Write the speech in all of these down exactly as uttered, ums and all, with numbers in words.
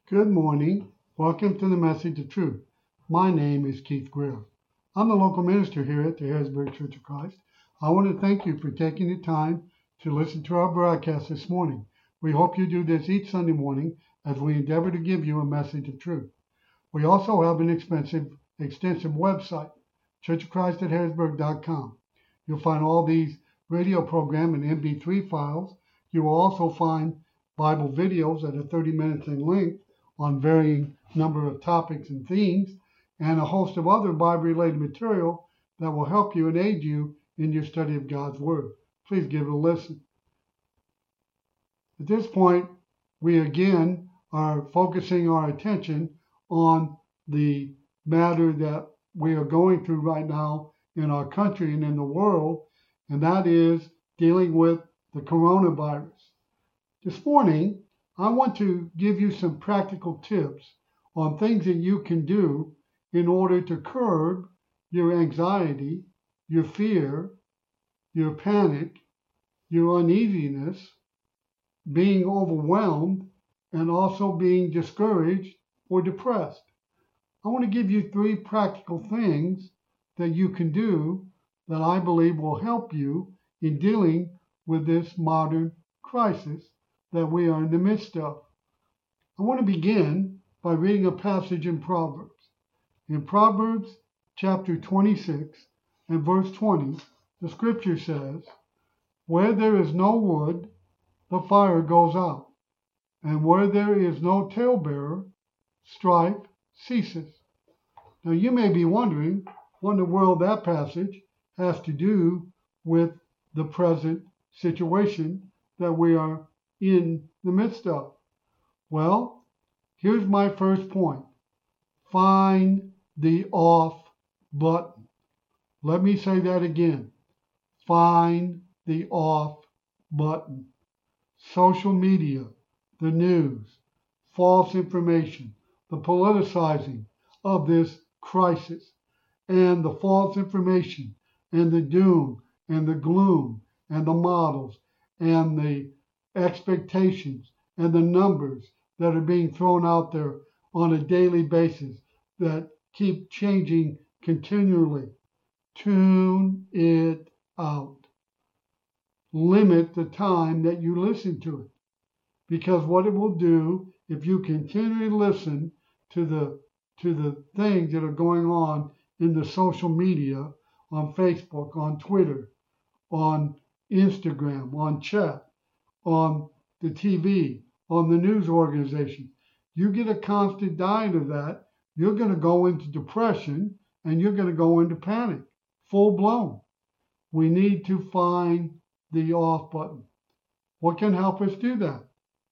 Good morning. Welcome to the Message of Truth. My name is Keith Greer. I'm the local minister here at the Harrisburg Church of Christ. I want to thank you for taking the time to listen to our broadcast this morning. We hope you do this each Sunday morning as we endeavor to give you a message of truth. We also have an expensive, extensive website, church of christ at harrisburg dot com. You'll find all these radio program and M P three files. You will also find Bible videos that are thirty minutes in length on varying number of topics and themes, and a host of other Bible-related material that will help you and aid you in your study of God's Word. Please give it a listen. At this point, we again are focusing our attention on the matter that we are going through right now in our country and in the world, and that is dealing with the coronavirus. This morning, I want to give you some practical tips on things that you can do in order to curb your anxiety, your fear, your panic, your uneasiness, being overwhelmed, and also being discouraged or depressed. I want to give you three practical things that you can do that I believe will help you in dealing with this modern crisis that we are in the midst of. I want to begin by reading a passage in Proverbs. In Proverbs chapter twenty-six and verse twenty, the scripture says, "Where there is no wood, the fire goes out, and where there is no talebearer, strife ceases." Now you may be wondering what in the world that passage has to do with the present situation that we are in the midst of. Well, here's my first point. Find the off button. Let me say that again. Find the off button. Social media, the news, false information, the politicizing of this crisis, and the false information, and the doom, and the gloom, and the models, and the expectations, and the numbers that are being thrown out there on a daily basis that keep changing continually. Tune it out. Limit the time that you listen to it. Because what it will do, if you continually listen to the to the things that are going on in the social media, on Facebook, on Twitter, on Instagram, on chat, on the T V, on the news organization, you get a constant diet of that, you're going to go into depression and you're going to go into panic, full blown. We need to find the off button. What can help us do that?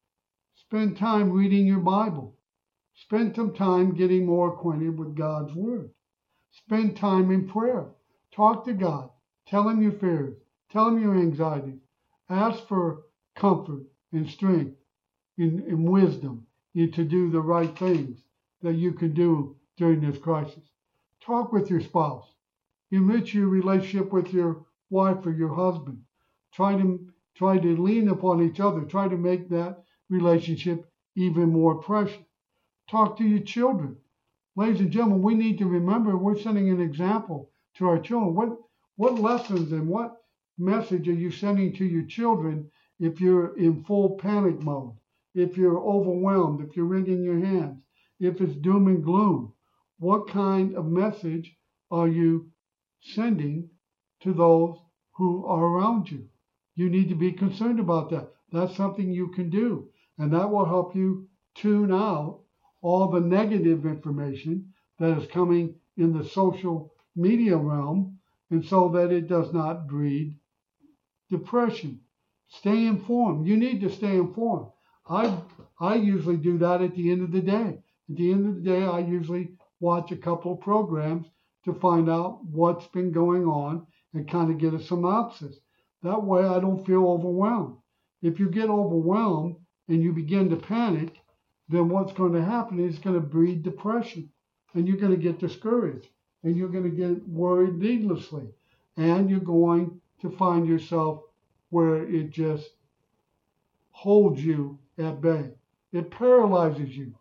Spend time reading your Bible. Spend some time getting more acquainted with God's Word. Spend time in prayer. Talk to God. Tell Him your fears. Tell Him your anxieties. Ask for comfort and strength and, and wisdom and to do the right things that you can do during this crisis. Talk with your spouse. Enrich your relationship with your wife or your husband. Try to, try to lean upon each other. Try to make that relationship even more precious. Talk to your children. Ladies and gentlemen, we need to remember we're setting an example to our children. What, what lessons and what message are you sending to your children if you're in full panic mode, if you're overwhelmed, if you're wringing your hands, if it's doom and gloom? What kind of message are you sending to those who are around you? You need to be concerned about that. That's something you can do, and that will help you tune out all the negative information that is coming in the social media realm, and so that it does not breed depression. Stay informed. You need to stay informed. I I usually do that at the end of the day. At the end of the day, I usually watch a couple of programs to find out what's been going on and kind of get a synopsis. That way I don't feel overwhelmed. If you get overwhelmed and you begin to panic, then what's going to happen is it's going to breed depression, and you're going to get discouraged, and you're going to get worried needlessly, and you're going to find yourself where it just holds you at bay. It paralyzes you.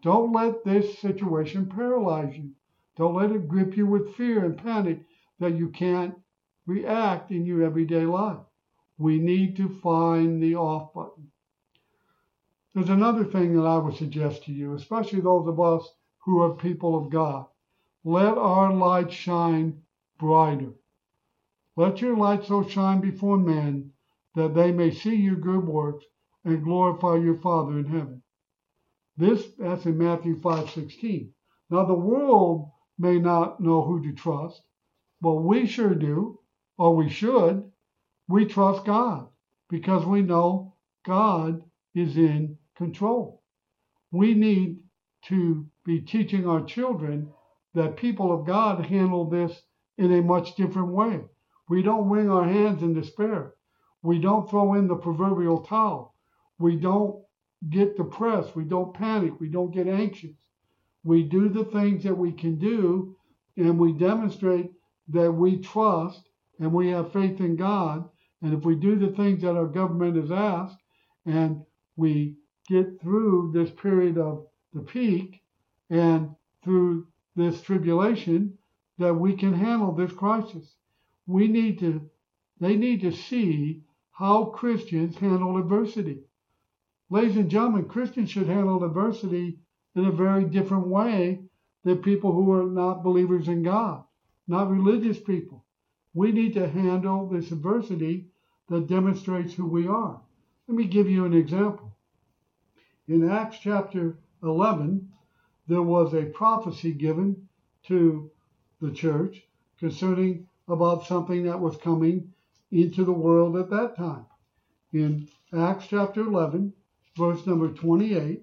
Don't let this situation paralyze you. Don't let it grip you with fear and panic that you can't react in your everyday life. We need to find the off button. There's another thing that I would suggest to you, especially those of us who are people of God. Let our light shine brighter. Let your light so shine before men that they may see your good works and glorify your Father in heaven. This, that's in Matthew five sixteen. Now the world may not know who to trust, but we sure do, or we should. We trust God because we know God is in control. We need to be teaching our children that people of God handle this in a much different way. We don't wring our hands in despair. We don't throw in the proverbial towel. We don't get depressed. We don't panic. We don't get anxious. We do the things that we can do, and we demonstrate that we trust and we have faith in God. And if we do the things that our government has asked, and we get through this period of the peak and through this tribulation, that we can handle this crisis. We need to, they need to see how Christians handle adversity. Ladies and gentlemen, Christians should handle adversity in a very different way than people who are not believers in God, not religious people. We need to handle this adversity that demonstrates who we are. Let me give you an example. In Acts chapter eleven, there was a prophecy given to the church concerning about something that was coming into the world at that time. In Acts chapter eleven, verse number twenty-eight,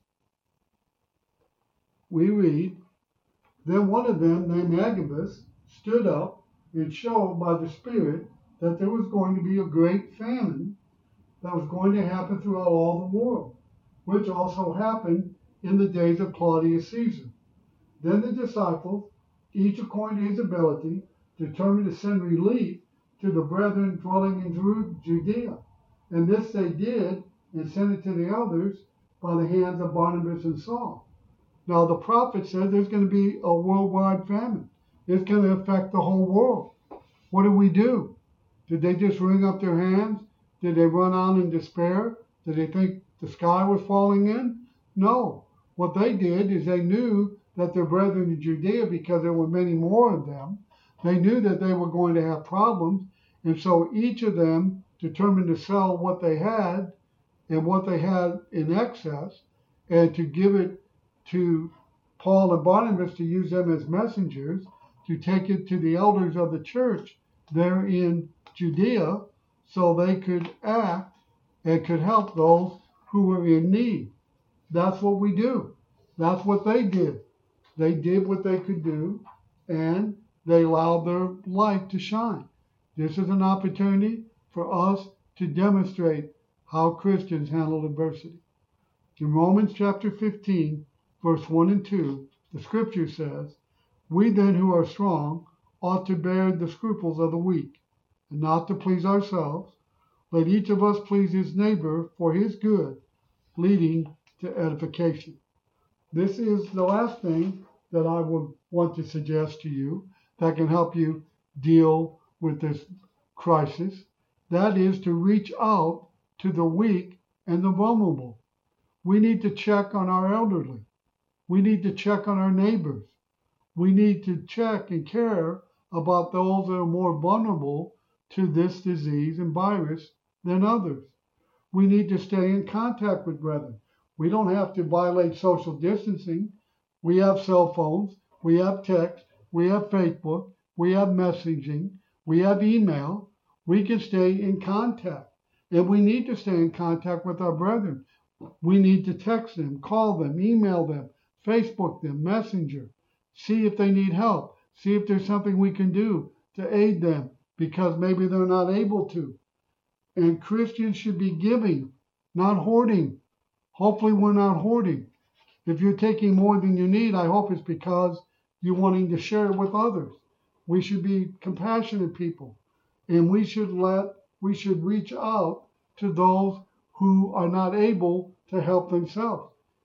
we read, Then one of them, named Agabus, stood up and showed by the Spirit that there was going to be a great famine that was going to happen throughout all the world, which also happened in the days of Claudius Caesar. Then the disciples, each according to his ability, determined to send relief to the brethren dwelling in Judea. And this they did, and sent it to the elders by the hands of Barnabas and Saul. Now the prophet said there's going to be a worldwide famine. It's going to affect the whole world. What did we do? Did they just wring up their hands? Did they run on in despair? Did they think the sky was falling in? No. What they did is they knew that their brethren in Judea, because there were many more of them, they knew that they were going to have problems. And so each of them determined to sell what they had and what they had in excess and to give it to Paul and Barnabas to use them as messengers to take it to the elders of the church there in Judea so they could act and could help those who were in need. That's what we do. That's what they did. They did what they could do, and they allowed their light to shine. This is an opportunity for us to demonstrate how Christians handle adversity. In Romans chapter fifteen, verse one and two, the scripture says, We then who are strong ought to bear the scruples of the weak, and not to please ourselves. Let each of us please his neighbor for his good, leading to edification. This is the last thing that I would want to suggest to you that can help you deal with this crisis. That is to reach out to the weak and the vulnerable. We need to check on our elderly. We need to check on our neighbors. We need to check and care about those that are more vulnerable to this disease and virus than others. We need to stay in contact with brethren. We don't have to violate social distancing. We have cell phones. We have text. We have Facebook. We have messaging. We have email. We can stay in contact. And we need to stay in contact with our brethren. We need to text them, call them, email them, Facebook them, Messenger. See if they need help. See if there's something we can do to aid them because maybe they're not able to. And Christians should be giving, not hoarding. Hopefully we're not hoarding. If you're taking more than you need, I hope it's because you're wanting to share it with others. We should be compassionate people. And we should let, we should reach out to those who are not able to help themselves.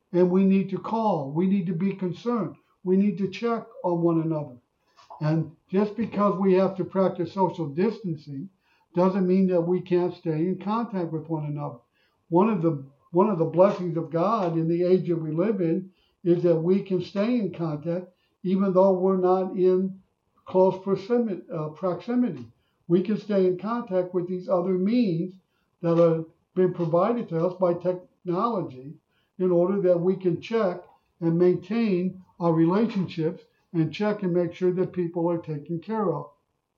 and we need to call. We need to be concerned. We need to check on one another. And just because we have to practice social distancing doesn't mean that we can't stay in contact with one another. One of the one of the blessings of God in the age that we live in is that we can stay in contact even though we're not in close proximity. Uh, proximity. We can stay in contact with these other means that have been provided to us by technology in order that we can check and maintain our relationships and check and make sure that people are taken care of.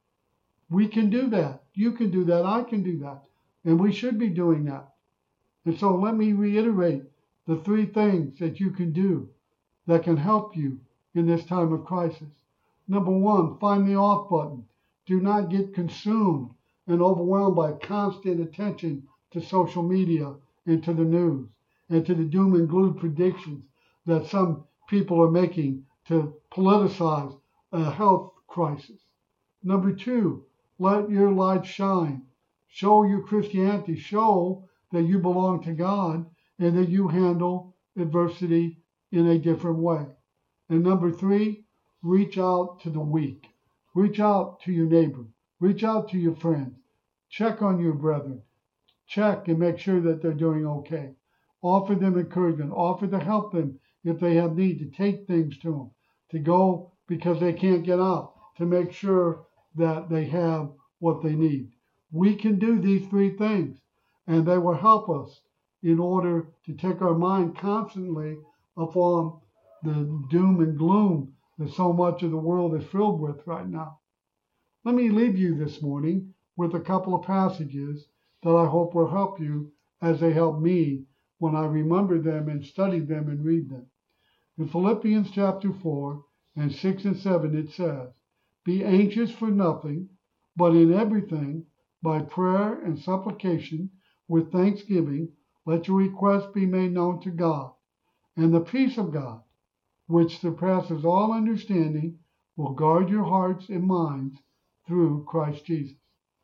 We can do that. You can do that. I can do that. And we should be doing that. And so let me reiterate the three things that you can do that can help you in this time of crisis. Number one, find the off button. Do not get consumed and overwhelmed by constant attention to social media and to the news and to the doom and gloom predictions that some people are making to politicize a health crisis. Number two, let your light shine. Show your Christianity. Show that you belong to God and that you handle adversity in a different way. And number three, reach out to the weak. Reach out to your neighbor. Reach out to your friends. Check on your brethren. Check and make sure that they're doing okay. Offer them encouragement. Offer to help them if they have need, to take things to them, to go because they can't get out, to make sure that they have what they need. We can do these three things, and they will help us in order to take our mind constantly upon the doom and gloom that so much of the world is filled with right now. Let me leave you this morning with a couple of passages that I hope will help you as they help me when I remember them and study them and read them. In Philippians chapter four and six and seven it says, "Be anxious for nothing, but in everything, by prayer and supplication, with thanksgiving, let your requests be made known to God. And the peace of God, which surpasses all understanding, will guard your hearts and minds through Christ Jesus."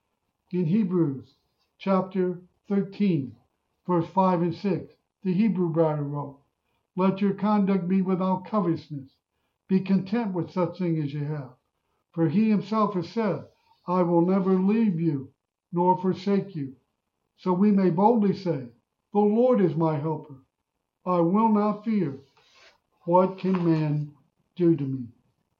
In Hebrews chapter thirteen, verse five and six, the Hebrew writer wrote, "Let your conduct be without covetousness. Be content with such things as you have. For he himself has said, I will never leave you nor forsake you. So we may boldly say, the Lord is my helper. I will not fear. What can man do to me?"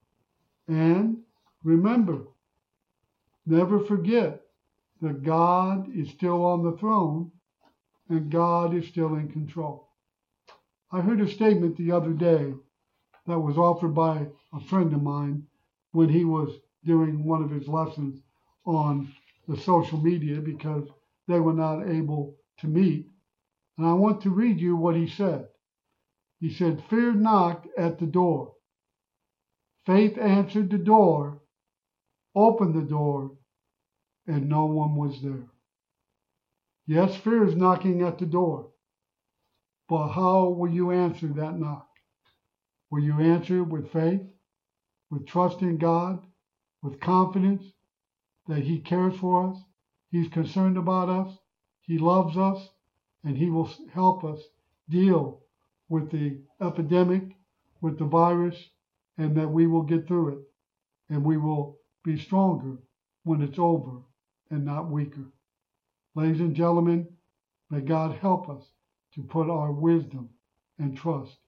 And remember, never forget that God is still on the throne and God is still in control. I heard a statement the other day that was offered by a friend of mine when he was doing one of his lessons on the social media because they were not able to meet. And I want to read you what he said. He said, "Fear knocked at the door. Faith answered the door, opened the door, and no one was there." Yes, fear is knocking at the door. But how will you answer that knock? Will you answer with faith, with trust in God, with confidence that He cares for us, He's concerned about us, He loves us, and He will help us deal with the epidemic, with the virus, and that we will get through it, and we will be stronger when it's over and not weaker. Ladies and gentlemen, may God help us to put our wisdom and trust